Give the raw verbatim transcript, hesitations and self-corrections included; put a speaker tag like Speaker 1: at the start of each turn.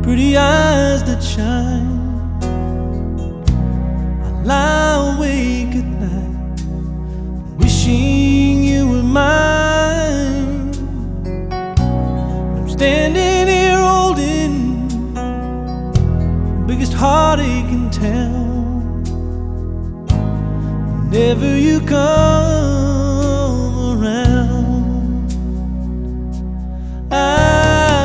Speaker 1: pretty eyes that shine. I lie awake at night, wishing you were mine. I'm standing here holding the biggest heartache in town. Whenever you come,